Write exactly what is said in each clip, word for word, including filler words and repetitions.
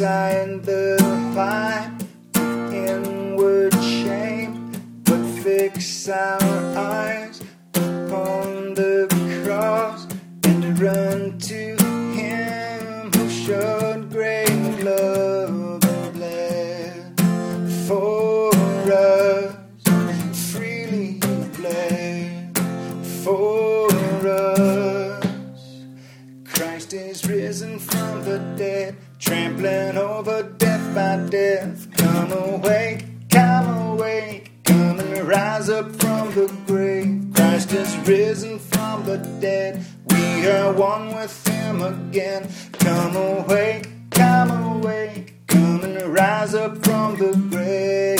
inside the fight with inward shame, but fix our eyes upon the cross and run to Him who showed great love and bled for us, freely bled for us. Christ is risen from the dead, trampling over death by death. Come awake, come awake, come and rise up from the grave. Christ is risen from the dead, we are one with Him again. Come awake, come awake, come and rise up from the grave.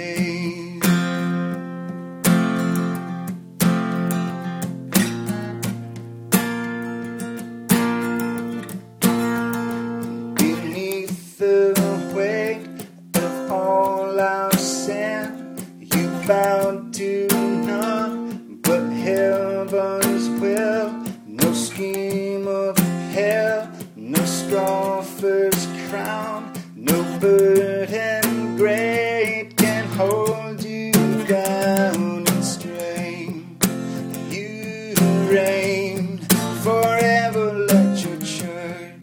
Beneath the weight of all our sin, you bowed to none but heaven's will. No scheme of hell, no scoffer's crown, no burden great can hold you down and strain. You reign forever, let your church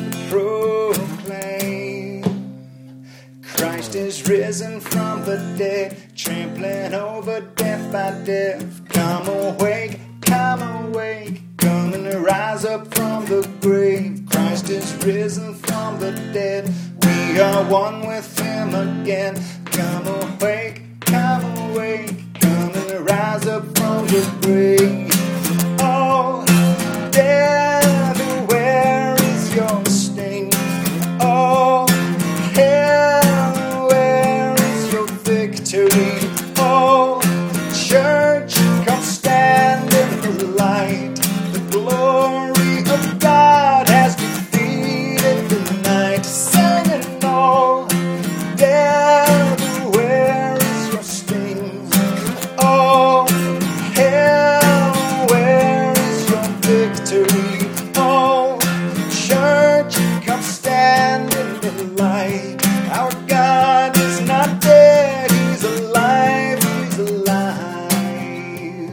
proclaim. Christ is risen from the dead, trampling over death by death. Come awake, come awake, come and rise up from the grave. Christ is risen from the dead, we are one with Him again. Come awake, come awake, come and rise up from the grave. Oh, death, where is your sting? Oh, hell, where is your victory? Oh, church, come stand in the light. The glory of God has defeated the night. Sing it all. Death, where is your sting? Oh, hell, where is your victory? Oh, church, come stand in the light. Our God is not dead, He's alive, He's alive.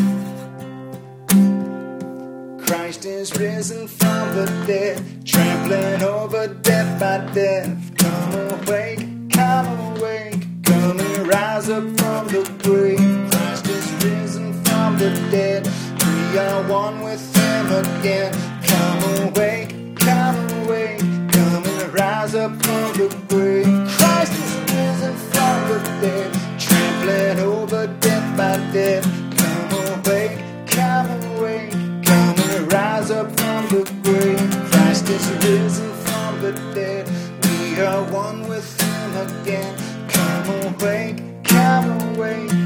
Christ is risen from the dead, trampling over death by death. Come awake, come awake, come and rise up from the grave. Christ is risen from the dead, we are one with Him again. Come awake, come awake, come and rise up from the grave. Christ is risen from the dead, trampling over death by death. Come awake, come awake, come and rise up from the grave. Christ is risen from the dead, we are one with Him again. Come awake, come awake,